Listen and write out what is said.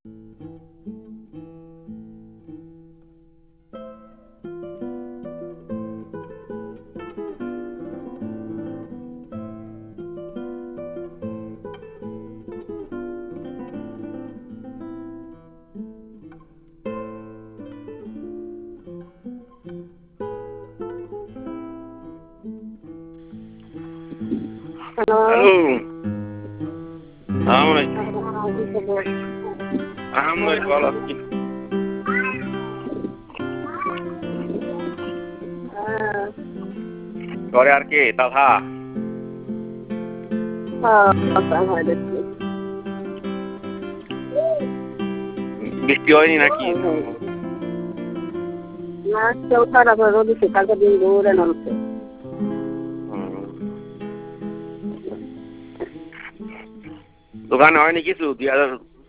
Hello, ভালো আছি। ঘরে আর কে? দাদা বৃষ্টি হয়নি নাকি? না, কেউ খারাপ রোদিছে, কালকে দিন দৌড়ে নামছে। দোকানে হয়নি কিছু?